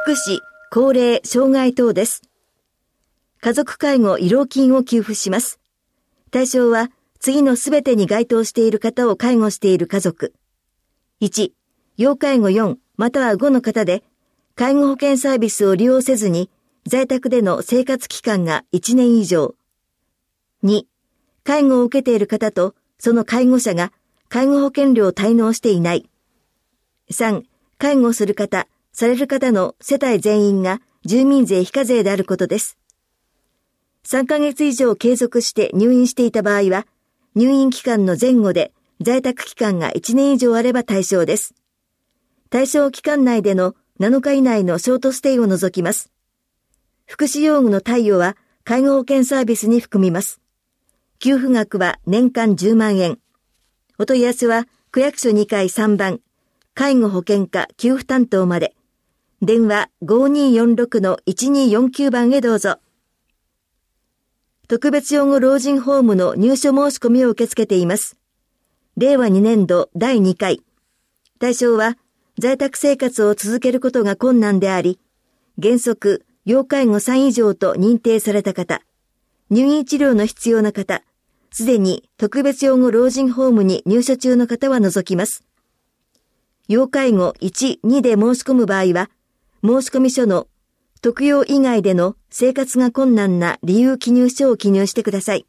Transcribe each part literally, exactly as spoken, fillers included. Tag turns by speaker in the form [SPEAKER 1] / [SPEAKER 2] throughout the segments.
[SPEAKER 1] 福祉、高齢、障害等です。家族介護慰労金を給付します。対象は次のすべてに該当している方を介護している家族。いち、要介護よんまたはごの方で、介護保険サービスを利用せずに、在宅での生活期間がいちねん以上。に、介護を受けている方と、その介護者が介護保険料を滞納していない。さん、介護する方、される方の世帯全員が住民税非課税であることです。さんかげつ以上継続して入院していた場合は、入院期間の前後で在宅期間がいちねん以上あれば対象です。対象期間内でのなのか以内のショートステイを除きます。福祉用具の貸与は介護保険サービスに含みます。給付額は年間じゅうまんえん。お問い合わせは区役所にかいさんばん、介護保険課給付担当まで。電話 ごにーよんろくのいちにーよんきゅう 番へどうぞ。特別養護老人ホームの入所申し込みを受け付けています。れいわにねんどだいにかい。対象は在宅生活を続けることが困難であり、原則要介護さん以上と認定された方、入院治療の必要な方、すでに特別養護老人ホームに入所中の方は除きます。要介護いち、にで申し込む場合は、申込書の特養以外での生活が困難な理由記入書を記入してください。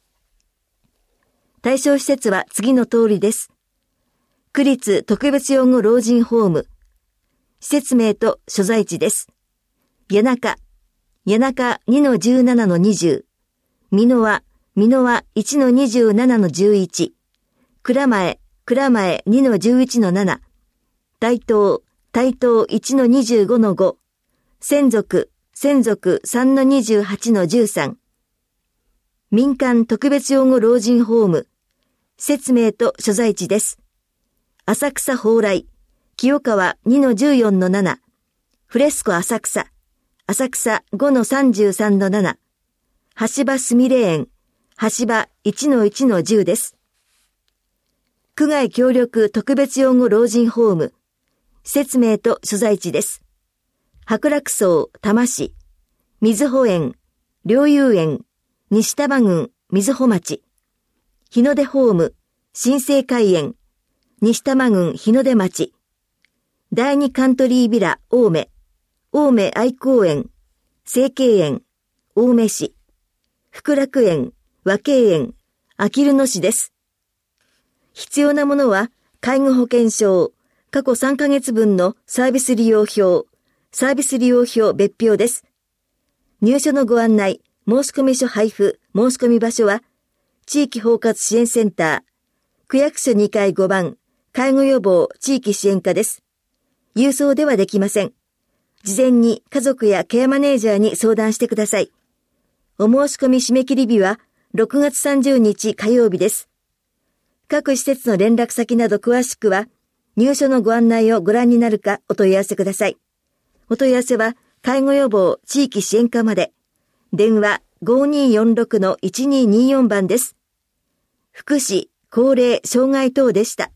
[SPEAKER 1] 対象施設は次の通りです。区立特別養護老人ホーム。施設名と所在地です。谷中、谷中 にのじゅうななのにじゅう。美濃和、美濃和 いちのにじゅうななのじゅういち。蔵前、蔵前 にのじゅういちのなな。台東、台東 いちのにじゅうごのご。専属、専属 さんのにじゅうはちのじゅうさん。民間特別養護老人ホーム。施設名と所在地です。浅草蓬莱、清川 にのじゅうよんのなな。フレスコ浅草、浅草 ごのさんじゅうさんのなな。橋場すみれ園、橋場 いちのいちのじゅうです。区外協力特別養護老人ホーム。施設名と所在地です。白楽荘、多摩市、瑞穂園、陵遊園、西多摩郡、瑞穂町、日の出ホーム、新生海園、西多摩郡日の出町、第二カントリービラ、青梅、青梅愛公園、成慶園、青梅市、福楽園、和慶園、あきる野市です。必要なものは、介護保険証、過去さんかげつぶんのサービス利用表、サービス利用表別表です。入所のご案内、申込書配布、申込場所は、地域包括支援センター、区役所にかいごばん、介護予防地域支援課です。郵送ではできません。事前に家族やケアマネージャーに相談してください。お申し込み締め切り日はろくがつさんじゅうにち火曜日です。各施設の連絡先など詳しくは、入所のご案内をご覧になるかお問い合わせください。お問い合わせは、介護予防地域支援課まで。電話 ごにーよんろくのいちにーにーよん 番です。福祉、高齢、障害等でした。